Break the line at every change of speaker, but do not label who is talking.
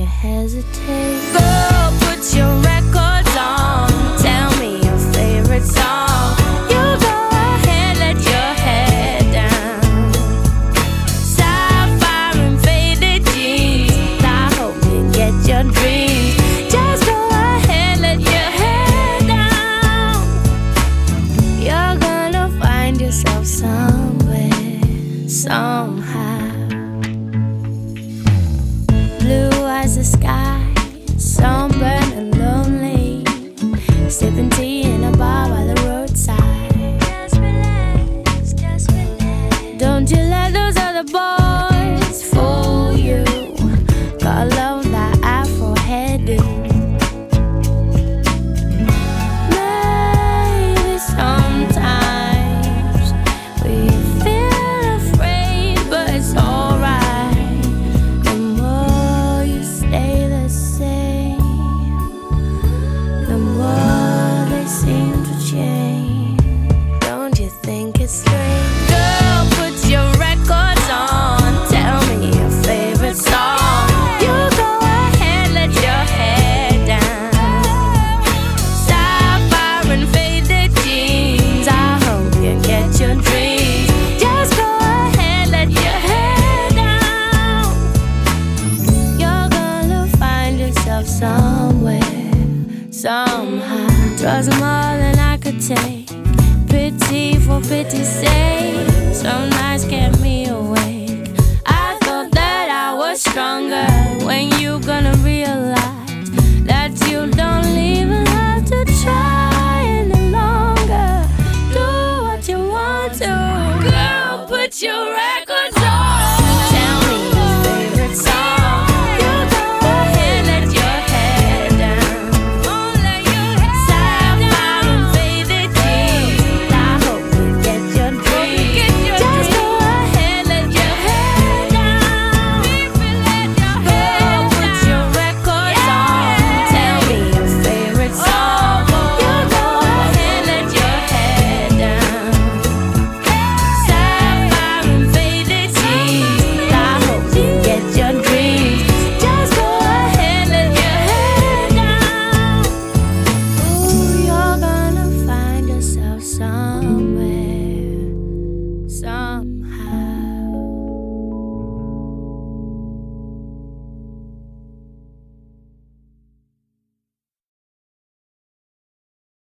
hesitate. Girl, put your records on. Tell me your favorite song. You go ahead, let your head down. Sapphire and faded jeans. I hope you get your dreams. Just go ahead, let your head down. You're gonna find yourself somewhere, somehow. Blue as the sky, sunburned and lonely, sipping tea in a bar by the roadside. Just relax, just relax. Don't you let those other boys fool you. Gotta love that afro hairdo. Maybe sometimes we feel afraid, but it's alright. The more you stay the same, the more they seem to change. Don't you think it's strange? Girl, put your records on. Tell me your favorite song. You go ahead, let your head down. Sapphire and faded jeans. I hope you get your dreams. Just go ahead, let your head down. You're gonna find yourself somewhere, somehow. Trust more than I could take. Pity for pity's sake. Some nights kept me awake. I thought that I was stronger.